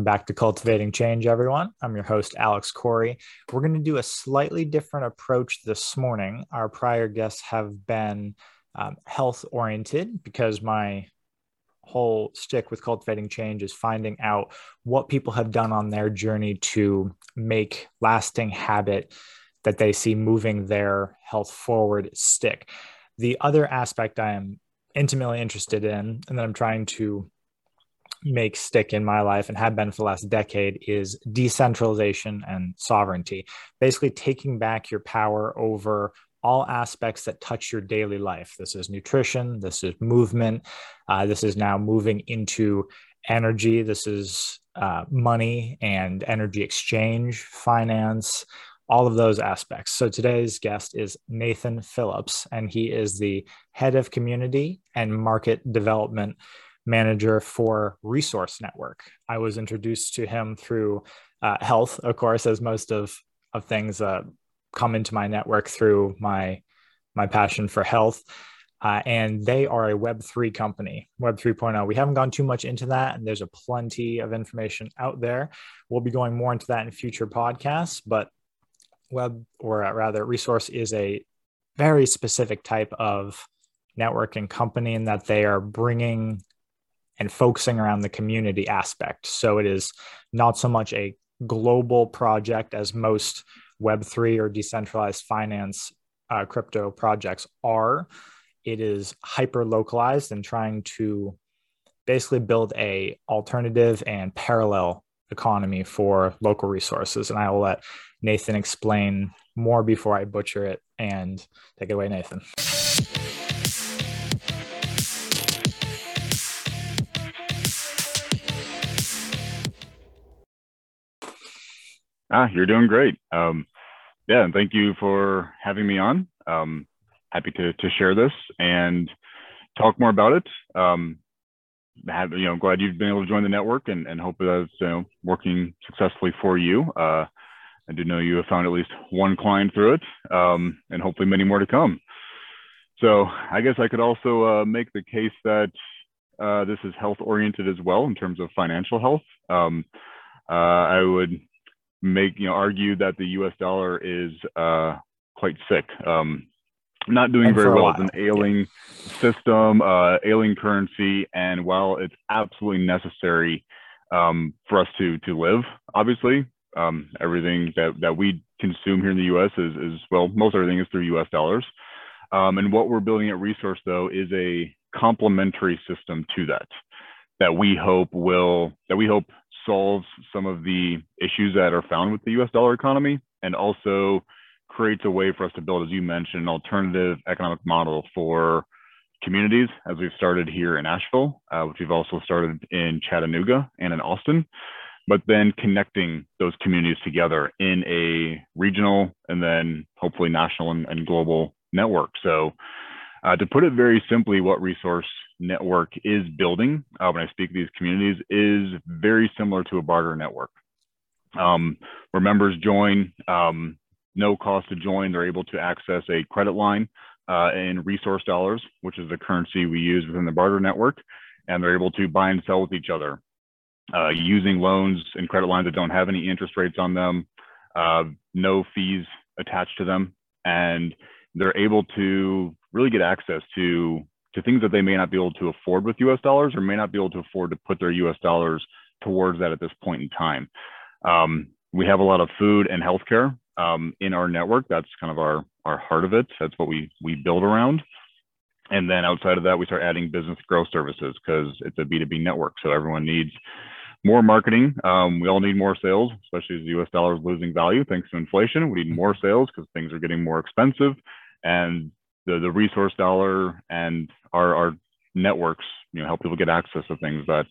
back to Cultivating Change, everyone. I'm your host, Alex Corey. We're going to do a slightly different approach this morning. Our prior guests have been health oriented because my whole stick with Cultivating Change is finding out what people have done on their journey to make lasting habit that they see moving their health forward stick. The other aspect I am intimately interested in, and that I'm trying to make stick in my life and have been for the last decade, is decentralization and sovereignty. Basically taking back your power over all aspects that touch your daily life. This is nutrition, this is movement, this is now moving into energy, this is money and energy exchange, finance, all of those aspects. So today's guest is Nathan Phillips, and he is the head of community and market development manager for Resource Network. I was introduced to him through health, of course, as most of things come into my network through my passion for health. And they are a Web3 company, Web 3.0. We haven't gone too much into that, and there's a plenty of information out there. We'll be going more into that in future podcasts, but Resource is a very specific type of networking company in that they are bringing and focusing around the community aspect. So it is not so much a global project as most Web3 or decentralized finance crypto projects are. It is hyper localized and trying to basically build a alternative and parallel economy for local resources. And I will let Nathan explain more before I butcher it. And take it away, Nathan. You're doing great. And thank you for having me on. Happy to share this and talk more about it. Glad you've been able to join the network and hope that's working successfully for you. I do know you have found at least one client through it, and hopefully many more to come. So I guess I could also make the case that this is health oriented as well in terms of financial health. I would argue that the US dollar is quite sick, not doing very well. It's an ailing system, ailing currency. And while it's absolutely necessary for us to live, obviously, everything that we consume here in the US is most everything is through US dollars. And what we're building at Resource, though, is a complementary system to that we hope solves some of the issues that are found with the US dollar economy, and also creates a way for us to build, as you mentioned, an alternative economic model for communities, as we've started here in Asheville, which we've also started in Chattanooga and in Austin, but then connecting those communities together in a regional and then hopefully national and global network. So to put it very simply, what Resource Network is building, when I speak to these communities, is very similar to a barter network. Where members join, no cost to join, they're able to access a credit line in resource dollars, which is the currency we use within the barter network, and they're able to buy and sell with each other using loans and credit lines that don't have any interest rates on them, no fees attached to them, and they're able to really get access to things that they may not be able to afford with US dollars, or may not be able to afford to put their US dollars towards that at this point in time. We have a lot of food and healthcare in our network. That's kind of our heart of it. That's what we build around. And then outside of that, we start adding business growth services because it's a B2B network. So everyone needs more marketing. We all need more sales, especially as the US dollar is losing value thanks to inflation. We need more sales because things are getting more expensive. And the resource dollar and our networks, help people get access to things that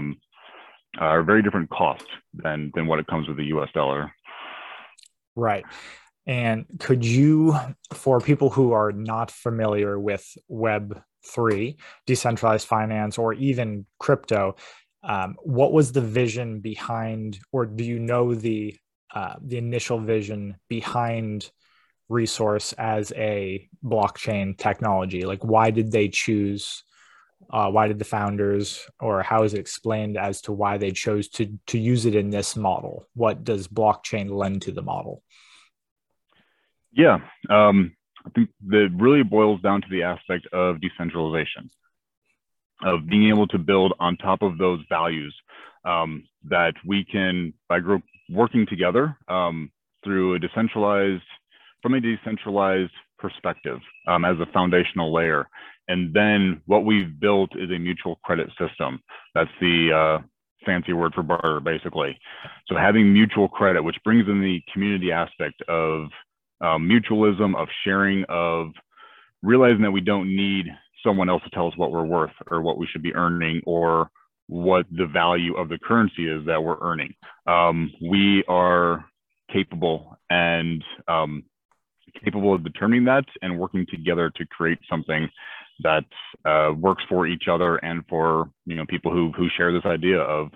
are very different costs than what it comes with the US dollar. Right. And could you, for people who are not familiar with Web3, decentralized finance, or even crypto, what was the vision behind, or do you know the initial vision behind Resource as a blockchain technology? Like, why did they choose Why did the founders, or how is it explained as to why they chose to use it in this model? What does blockchain lend to the model? Yeah, I think that really boils down to the aspect of decentralization, of being able to build on top of those values, that we can, by working together, through a decentralized, from a decentralized perspective, as a foundational layer. And then what we've built is a mutual credit system. That's the fancy word for barter, basically. So having mutual credit, which brings in the community aspect of mutualism, of sharing, of realizing that we don't need someone else to tell us what we're worth or what we should be earning or what the value of the currency is that we're earning. We are capable and capable of determining that and working together to create something that works for each other and for people who share this idea of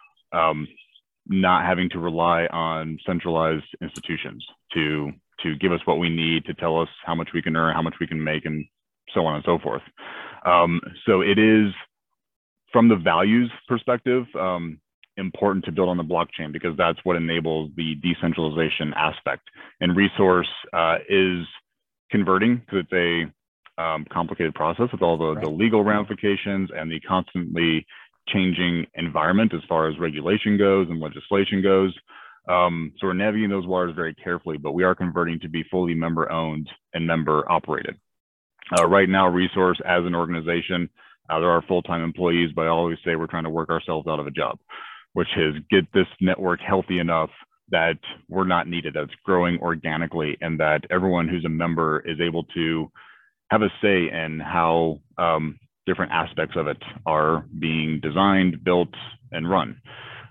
not having to rely on centralized institutions to give us what we need, to tell us how much we can earn, how much we can make, and so on and so forth. So it is, from the values perspective, important to build on the blockchain because that's what enables the decentralization aspect. And Resource is converting because it's a complicated process with all the legal ramifications and the constantly changing environment as far as regulation goes and legislation goes. So we're navigating those waters very carefully, but we are converting to be fully member owned and member operated. Right now, Resource as an organization, there are full-time employees, but I always say we're trying to work ourselves out of a job, which is get this network healthy enough that we're not needed, that's growing organically, and that everyone who's a member is able to have a say in how different aspects of it are being designed, built, and run.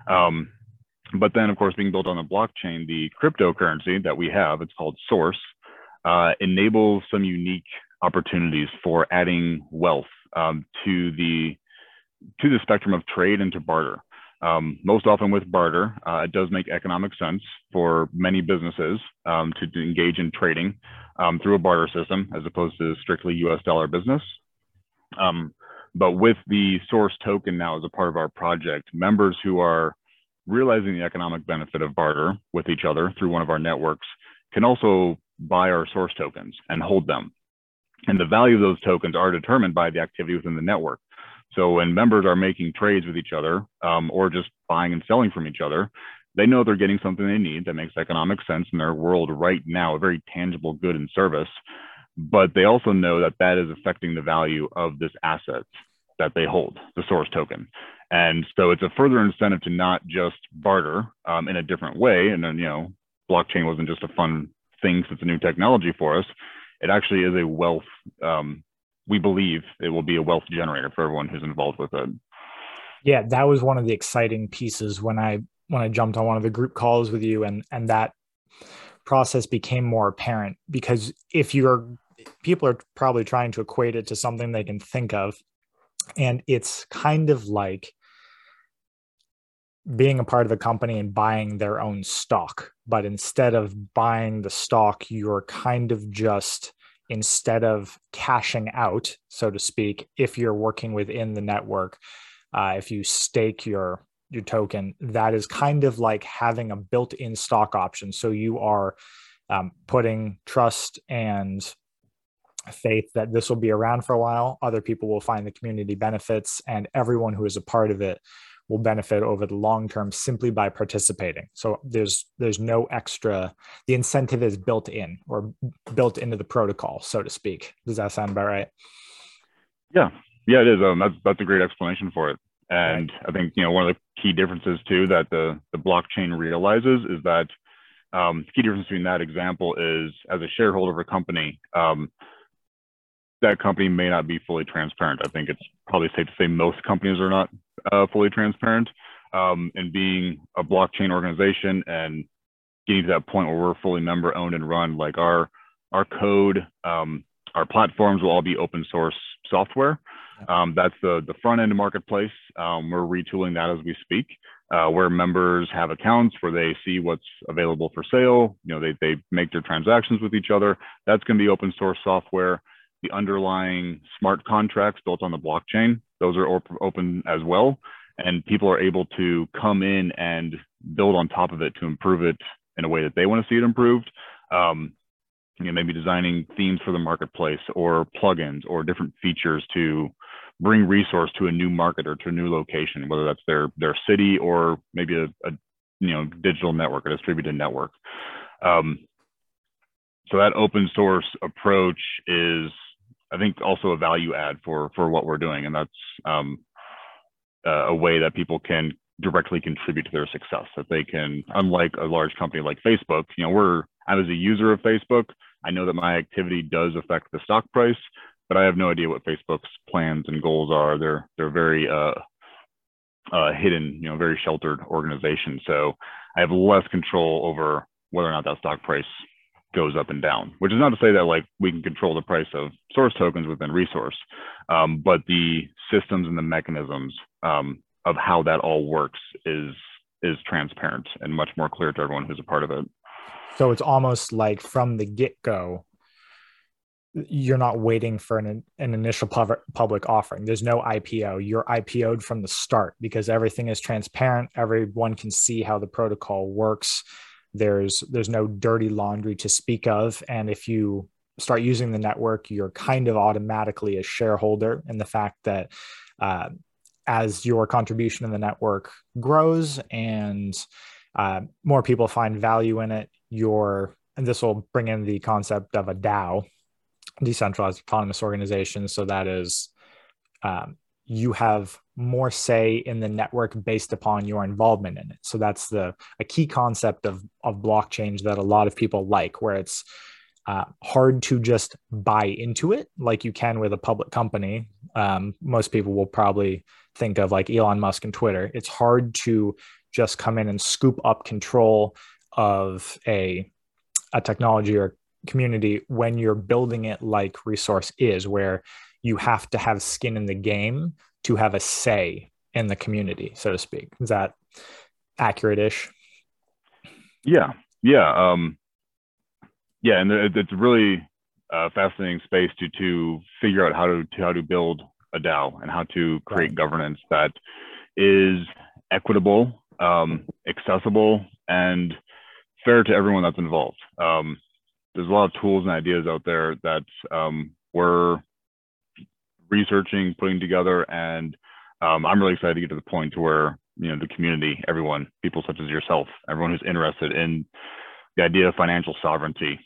But then, of course, being built on the blockchain, the cryptocurrency that we have, it's called Source, enables some unique opportunities for adding wealth to the spectrum of trade and to barter. Most often with barter, it does make economic sense for many businesses to engage in trading through a barter system as opposed to strictly US dollar business. But with the Source token now as a part of our project, members who are realizing the economic benefit of barter with each other through one of our networks can also buy our Source tokens and hold them. And the value of those tokens are determined by the activity within the network. So when members are making trades with each other or just buying and selling from each other, they know they're getting something they need that makes economic sense in their world right now, a very tangible good and service. But they also know that that is affecting the value of this asset that they hold, the Source token. And so it's a further incentive to not just barter in a different way. And then, blockchain wasn't just a fun thing since it's a new technology for us. It actually is a wealth. We believe it will be a wealth generator for everyone who's involved with it. Yeah, that was one of the exciting pieces when I jumped on one of the group calls with you, and that process became more apparent because people are probably trying to equate it to something they can think of. And it's kind of like being a part of a company and buying their own stock. But instead of buying the stock, you're kind of just, instead of cashing out, so to speak, if you're working within the network, if you stake your token, that is kind of like having a built-in stock option. So you are putting trust and faith that this will be around for a while. Other people will find the community benefits, and everyone who is a part of it will benefit over the long term simply by participating. So there's no extra, the incentive is built in or built into the protocol, so to speak. Does that sound about right? Yeah, it is. That's a great explanation for it. And right. I think, one of the key differences too that the blockchain realizes is that the key difference between that example is, as a shareholder of a company, that company may not be fully transparent. I think it's probably safe to say most companies are not fully transparent. And being a blockchain organization and getting to that point where we're fully member owned and run, like our code, our platforms will all be open source software. That's the front end marketplace. We're retooling that as we speak, where members have accounts where they see what's available for sale. They make their transactions with each other. That's going to be open source software. The underlying smart contracts built on the blockchain those are open as well. And people are able to come in and build on top of it to improve it in a way that they want to see it improved. Maybe designing themes for the marketplace or plugins or different features to bring resource to a new market or to a new location, whether that's their city or maybe a digital network, a distributed network. So that open source approach is, I think, also a value add for what we're doing, and that's a way that people can directly contribute to their success. That they can, unlike a large company like Facebook, I'm as a user of Facebook, I know that my activity does affect the stock price, but I have no idea what Facebook's plans and goals are. They're very hidden, very sheltered organization. So I have less control over whether or not that stock price goes up and down, which is not to say that like we can control the price of source tokens within Resource, but the systems and the mechanisms of how that all works is transparent and much more clear to everyone who's a part of it. So it's almost like from the get-go, you're not waiting for an initial public offering. There's no IPO. You're IPO'd from the start because everything is transparent. Everyone can see how the protocol works. There's no dirty laundry to speak of. And if you start using the network, you're kind of automatically a shareholder in the fact that as your contribution in the network grows and more people find value in it, and this will bring in the concept of a DAO, decentralized autonomous organization. So that is, you have more say in the network based upon your involvement in it. So that's a key concept of blockchains that a lot of people like, where it's hard to just buy into it like you can with a public company. Most people will probably think of like Elon Musk and Twitter. It's hard to just come in and scoop up control of a technology or community when you're building it like Resource is, where you have to have skin in the game to have a say in the community, so to speak. Is that accurate-ish? Yeah. And it's really a fascinating space to figure out how to build a DAO and how to create governance that is equitable, accessible, and fair to everyone that's involved. There's a lot of tools and ideas out there that we're researching, putting together, and I'm really excited to get to the point to where the community, everyone, people such as yourself, everyone who's interested in the idea of financial sovereignty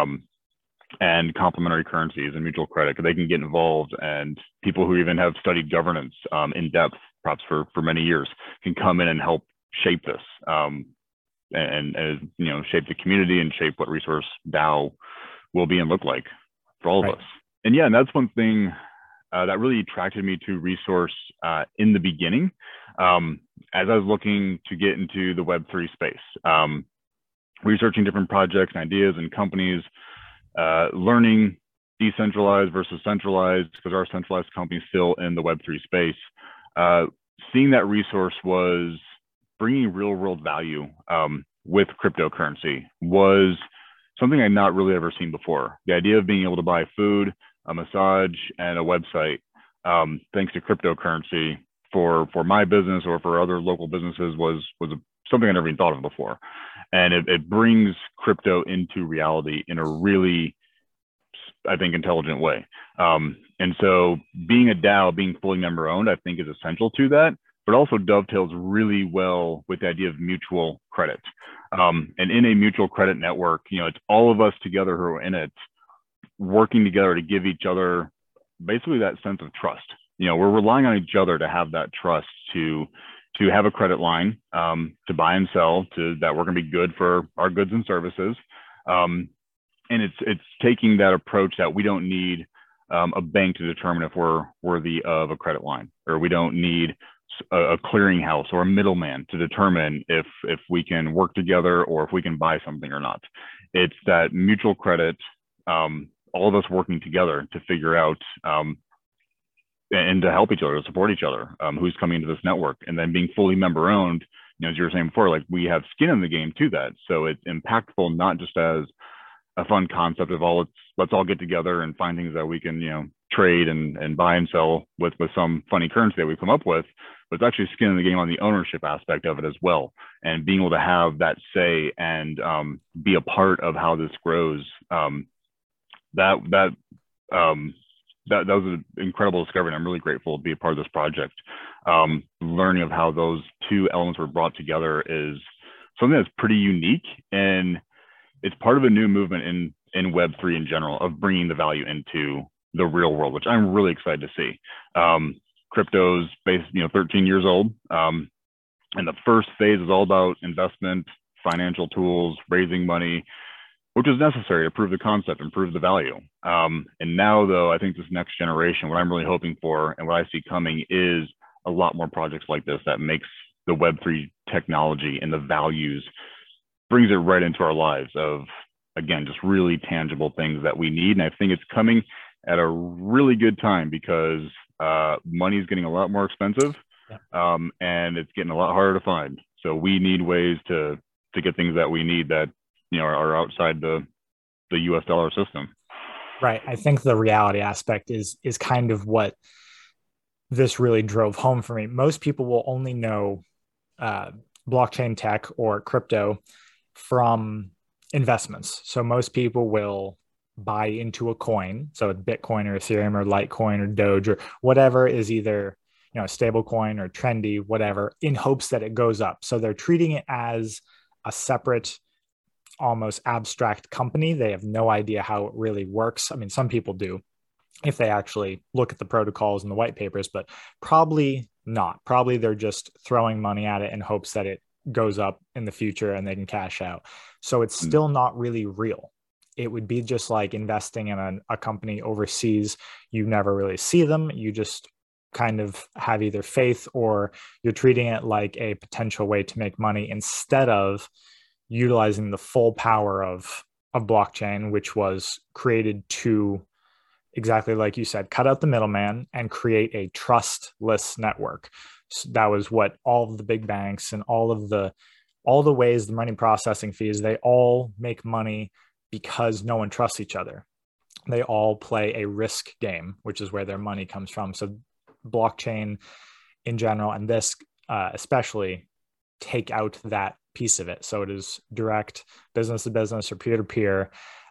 and complementary currencies and mutual credit, they can get involved, and people who even have studied governance in depth, perhaps for many years, can come in and help shape this. And shape the community and shape what Resource DAO will be and look like for all of us. And and that's one thing that really attracted me to Resource in the beginning, as I was looking to get into the Web3 space, researching different projects and ideas and companies, learning decentralized versus centralized, because our centralized company is still in the Web3 space. Seeing that Resource was bringing real world value with cryptocurrency was something I'd not really ever seen before. The idea of being able to buy food, a massage, and a website, thanks to cryptocurrency for my business or for other local businesses was something I never even thought of before. And it brings crypto into reality in a really, I think, intelligent way. And so being a DAO, being fully member owned, I think is essential to that, but also dovetails really well with the idea of mutual credit. And in a mutual credit network, it's all of us together who are in it, working together to give each other basically that sense of trust. We're relying on each other to have that trust to have a credit line, to buy and sell, that we're going to be good for our goods and services. And it's taking that approach that we don't need a bank to determine if we're worthy of a credit line, or we don't need a clearinghouse or a middleman to determine if we can work together or if we can buy something or not. It's that mutual credit, all of us working together to figure out and to help each other, to support each other, who's coming into this network, and then being fully member owned. As you were saying before, like we have skin in the game to that. So it's impactful, not just as a fun concept of let's all get together and find things that we can, trade and buy and sell with some funny currency that we come up with. But it's actually skin in the game on the ownership aspect of it as well, and being able to have that say and be a part of how this grows. That was an incredible discovery, and I'm really grateful to be a part of this project. Learning of how those two elements were brought together is something that's pretty unique, and it's part of a new movement in Web3 in general of bringing the value into the real world, which I'm really excited to see. Crypto's 13 years old, and the first phase is all about investment, financial tools, raising money, which is necessary to prove the concept and prove the value. And now, though, I think this next generation, what I'm really hoping for and what I see coming is a lot more projects like this that makes the Web3 technology and the values, brings it right into our lives of, again, just really tangible things that we need. And I think it's coming at a really good time because money is getting a lot more expensive, and it's getting a lot harder to find. So we need ways to get things that we need that are outside the US dollar system. Right. I think the reality aspect is kind of what this really drove home for me. Most people will only know blockchain tech or crypto from investments. So most people will buy into a coin, so Bitcoin or Ethereum or Litecoin or Doge or whatever is either stable coin or trendy, whatever, in hopes that it goes up. So they're treating it as a separate, almost abstract company. They have no idea how it really works. I mean, some people do if they actually look at the protocols and the white papers, but probably not. Probably they're just throwing money at it in hopes that it goes up in the future and they can cash out. So it's still not really real. It would be just like investing in a company overseas. You never really see them. You just kind of have either faith or you're treating it like a potential way to make money instead of utilizing the full power of blockchain, which was created to, exactly like you said, cut out the middleman and create a trustless network. So that was what all of the big banks and all the ways, the money processing fees, they all make money because no one trusts each other. They all play a risk game, which is where their money comes from. So blockchain in general, and this especially, take out that piece of it. So it is direct business to business or peer to peer.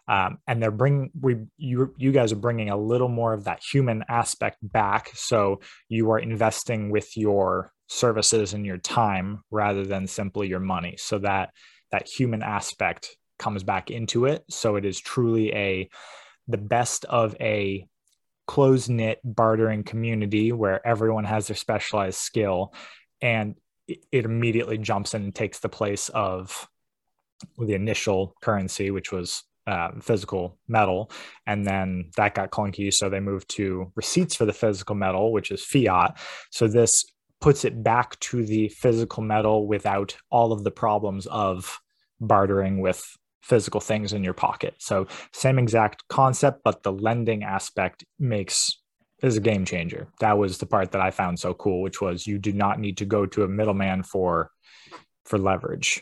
And you guys are bringing a little more of that human aspect back. So you are investing with your services and your time rather than simply your money. So that human aspect comes back into it. So it is truly the best of a close-knit bartering community where everyone has their specialized skill, and it immediately jumps in and takes the place of the initial currency, which was physical metal. And then that got clunky. So they moved to receipts for the physical metal, which is fiat. So this puts it back to the physical metal without all of the problems of bartering with physical things in your pocket. So same exact concept, but the lending aspect is a game changer. That was the part that I found so cool, which was you do not need to go to a middleman for leverage,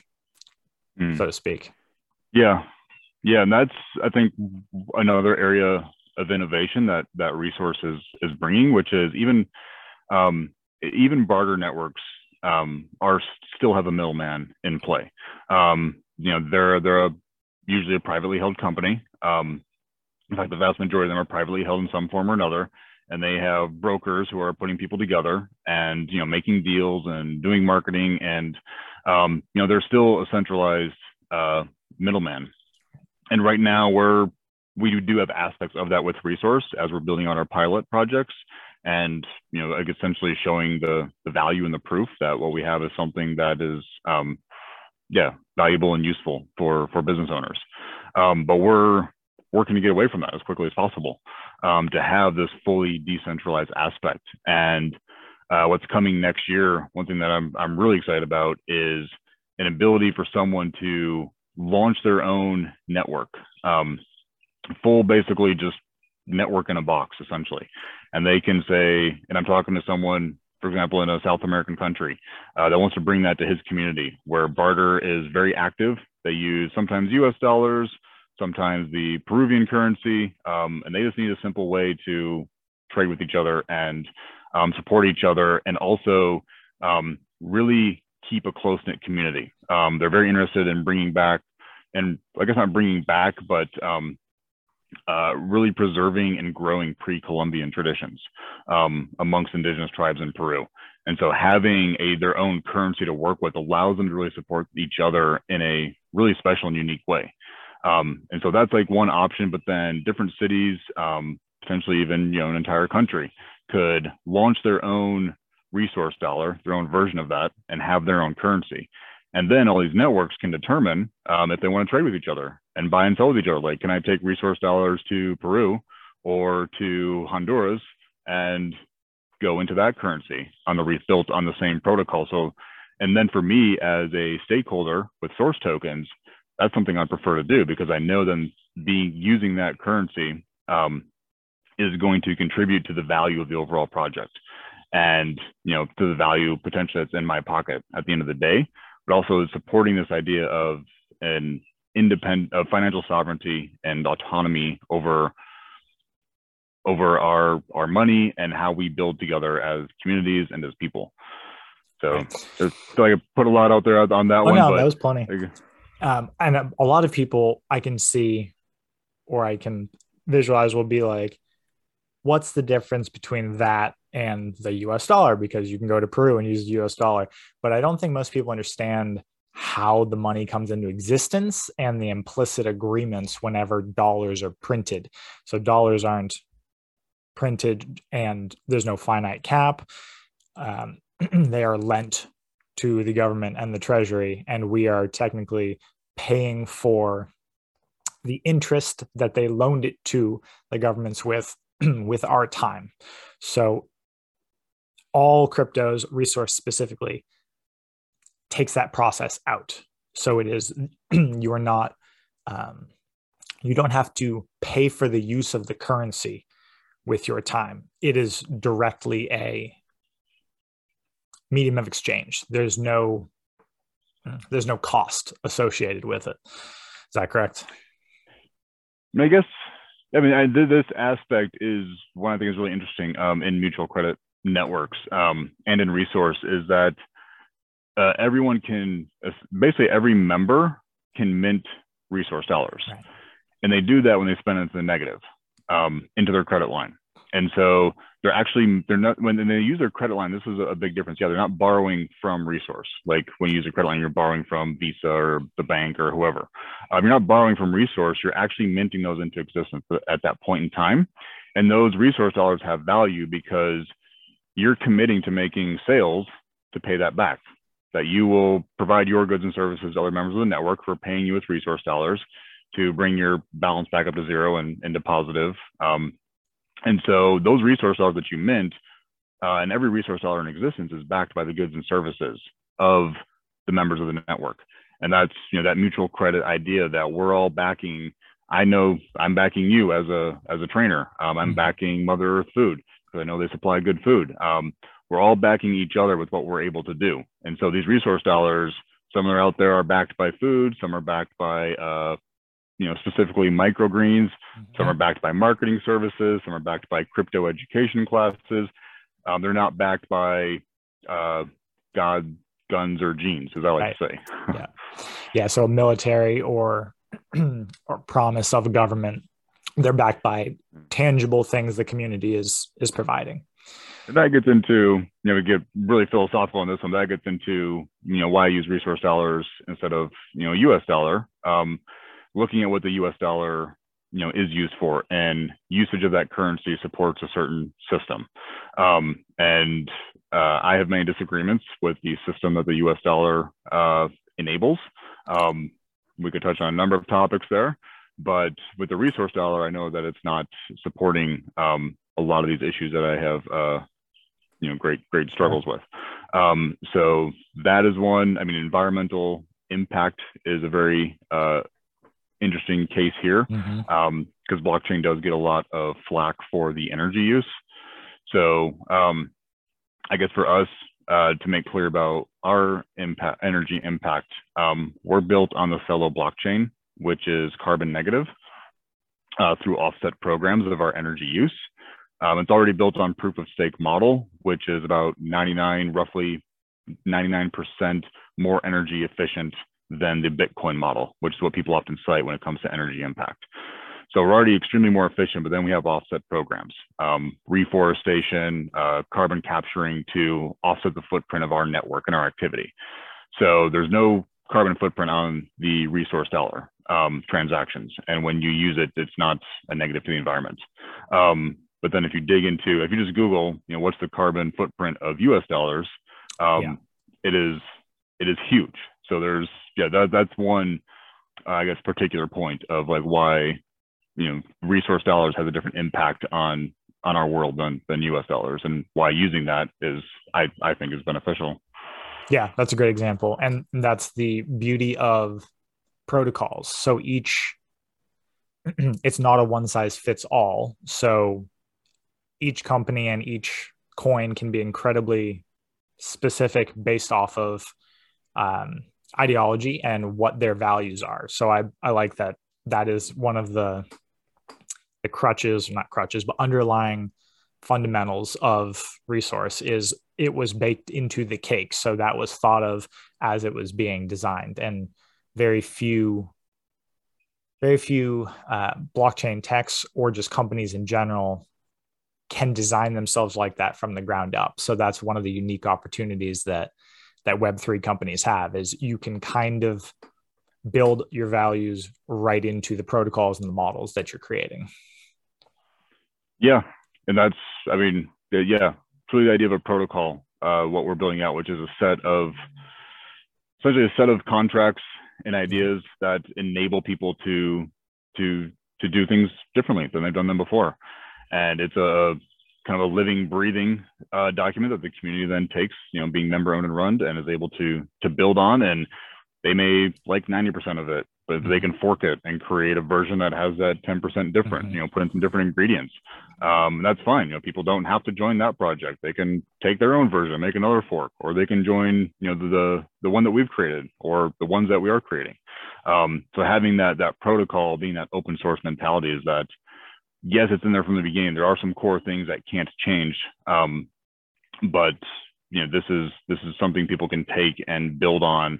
so to speak. Yeah. And that's, I think, another area of innovation that Resource is bringing, which is even barter networks still have a middleman in play. They're usually a privately held company. In fact, the vast majority of them are privately held in some form or another, and they have brokers who are putting people together and making deals and doing marketing, and they're still a centralized middleman. And right now we do have aspects of that with Resource as we're building on our pilot projects, and like essentially showing the value and the proof that what we have is something that is valuable and useful for business owners. But we're working to get away from that as quickly as possible, to have this fully decentralized aspect. And what's coming next year, one thing that I'm really excited about is an ability for someone to launch their own network, full basically just network in a box essentially. And they can say, and I'm talking to someone, for example, in a South American country that wants to bring that to his community where barter is very active. They use sometimes US dollars, sometimes the Peruvian currency, and they just need a simple way to trade with each other and support each other, and also really keep a close-knit community. They're very interested in bringing back, and I guess not bringing back, but really preserving and growing pre-Columbian traditions amongst indigenous tribes in Peru. And so having their own currency to work with allows them to really support each other in a really special and unique way. And so that's like one option, but then different cities, potentially even, an entire country could launch their own resource dollar, their own version of that, and have their own currency. And then all these networks can determine if they want to trade with each other and buy and sell with each other. Like, can I take resource dollars to Peru or to Honduras and go into that currency on the built on the same protocol? So, and then for me as a stakeholder with source tokens, that's something I prefer to do, because I know then using that currency is going to contribute to the value of the overall project, and to the value potentially that's in my pocket at the end of the day, but also supporting this idea of an independent of financial sovereignty and autonomy over our money and how we build together as communities and as people. So I put a lot out there on that one. No, but that was plenty. And a lot of people I can see, or I can visualize, will be like, what's the difference between that and the US dollar? Because you can go to Peru and use the US dollar. But I don't think most people understand how the money comes into existence and the implicit agreements whenever dollars are printed. So dollars aren't printed and there's no finite cap. They are lent to the government and the treasury, and we are technically paying for the interest that they loaned it to the governments with our time. So all cryptos, resource specifically, takes that process out. So it is, you are not, you don't have to pay for the use of the currency with your time. It is directly a medium of exchange. There's no cost associated with it. Is that correct? I guess, this aspect is one I think is really interesting in mutual credit networks and in resource, is that everyone can, basically every member can mint resource dollars. Right. And they do that when they spend into the negative into their credit line. And so they're not, when they use their credit line, this is a big difference. Yeah, they're not borrowing from resource. Like when you use a credit line, you're borrowing from Visa or the bank or whoever. You're not borrowing from resource. You're actually minting those into existence at that point in time. And those resource dollars have value because you're committing to making sales to pay that back, that you will provide your goods and services to other members of the network for paying you with resource dollars to bring your balance back up to zero and into positive. And so those resource dollars that you mint, and every resource dollar in existence is backed by the goods and services of the members of the network. And that's, that mutual credit idea that we're all backing. I know I'm backing you as a trainer. I'm backing Mother Earth Food because I know they supply good food. We're all backing each other with what we're able to do. And so these resource dollars, some are out there are backed by food, some are backed by specifically microgreens. Some are backed by marketing services. Some are backed by crypto education classes. They're not backed by God, guns, or genes, as I like to say. Yeah. So military or promise of a government, they're backed by tangible things the community is providing. And that gets into, we get really philosophical on this one. That gets into, why I use resource dollars instead of, US dollar. Looking at what the US dollar, is used for, and usage of that currency supports a certain system. And I have many disagreements with the system that the US dollar enables. We could touch on a number of topics there, but with the resource dollar, I know that it's not supporting a lot of these issues that I have, great struggles with. So that is one. Environmental impact is a very interesting case here, because blockchain does get a lot of flack for the energy use. So I guess for us to make clear about our energy impact, we're built on the Celo blockchain, which is carbon negative through offset programs of our energy use. It's already built on proof of stake model, which is about roughly 99% more energy efficient than the Bitcoin model, which is what people often cite when it comes to energy impact. So we're already extremely more efficient, but then we have offset programs, reforestation, carbon capturing to offset the footprint of our network and our activity. So there's no carbon footprint on the resource dollar transactions. And when you use it, it's not a negative to the environment. But then if you just Google, what's the carbon footprint of US dollars, it is huge. So that's one, I guess, particular point of like why, resource dollars has a different impact on our world than US dollars, and why using that is, I think, is beneficial. Yeah, that's a great example. And that's the beauty of protocols. So it's not a one size fits all. So each company and each coin can be incredibly specific based off of ideology and what their values are. So I like that is one of the underlying fundamentals of resource is it was baked into the cake. So that was thought of as it was being designed, and very few blockchain techs or just companies in general can design themselves like that from the ground up. So that's one of the unique opportunities that Web3 companies have, is you can kind of build your values right into the protocols and the models that you're creating. Yeah. And that's, truly the idea of a protocol, what we're building out, which is essentially a set of contracts and ideas that enable people to do things differently than they've done them before. And it's a kind of a living, breathing document that the community then takes, being member owned and run, and is able to build on. And they may like 90% of it, but they can fork it and create a version that has that 10% different, put in some different ingredients. That's fine. People don't have to join that project. They can take their own version, make another fork, or they can join, the one that we've created or the ones that we are creating. So having that protocol, being that open source mentality, is that, yes, it's in there from the beginning. There are some core things that can't change. But this is something people can take and build on,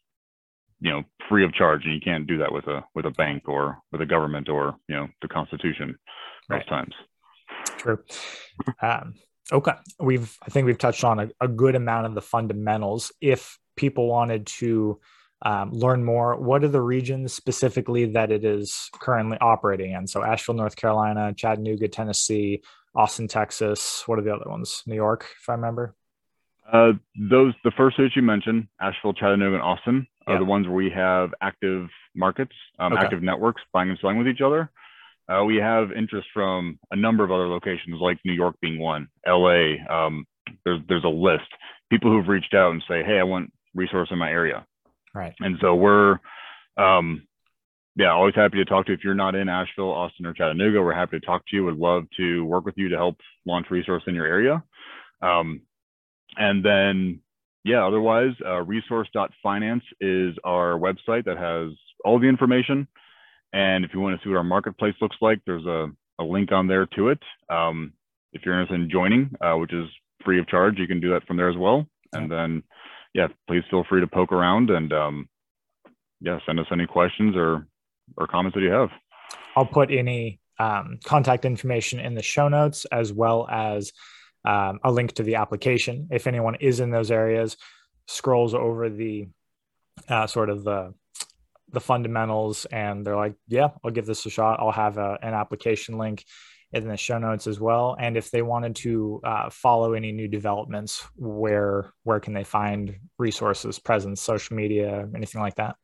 free of charge. And you can't do that with a bank or with a government or, the Constitution most times. True. Okay. I think we've touched on a good amount of the fundamentals. If people wanted to learn more, what are the regions specifically that it is currently operating in? So Asheville, North Carolina, Chattanooga, Tennessee, Austin, Texas. What are the other ones? New York, if I remember. The first two you mentioned, Asheville, Chattanooga, and Austin, are the ones where we have active markets, active networks buying and selling with each other. We have interest from a number of other locations, like New York being one, LA. There's a list. People who've reached out and say, hey, I want resource in my area. Right. And so we're, always happy to talk to you. If you're not in Asheville, Austin, or Chattanooga, we're happy to talk to you. Would love to work with you to help launch resource in your area. And then, otherwise, resource.finance is our website that has all the information. And if you want to see what our marketplace looks like, there's a link on there to it. If you're interested in joining, which is free of charge, you can do that from there as well. And then, please feel free to poke around and, send us any questions or comments that you have. I'll put any contact information in the show notes, as well as a link to the application. If anyone is in those areas, scrolls over the sort of the fundamentals, and they're like, I'll give this a shot. I'll have an application link in the show notes as well. And if they wanted to follow any new developments, where can they find resources, presence, social media, anything like that?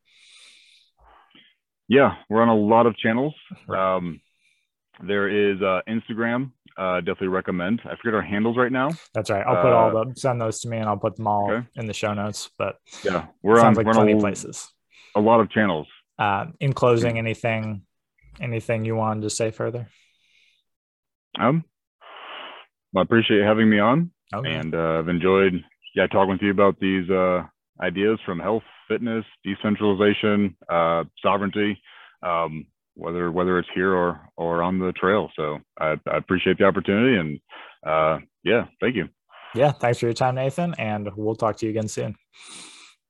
Yeah, we're on a lot of channels. Right. There is Instagram. Definitely recommend. I forget our handles right now. That's right. I'll send those to me, and I'll put them all in the show notes. But we're on plenty of places. A lot of channels. In closing, anything you wanted to say further? Well, I appreciate having me on, and I've enjoyed talking with you about these ideas from health, fitness, decentralization, sovereignty. whether it's here or on the trail. So I appreciate the opportunity, and yeah, thank you. Yeah, thanks for your time, Nathan, and we'll talk to you again soon.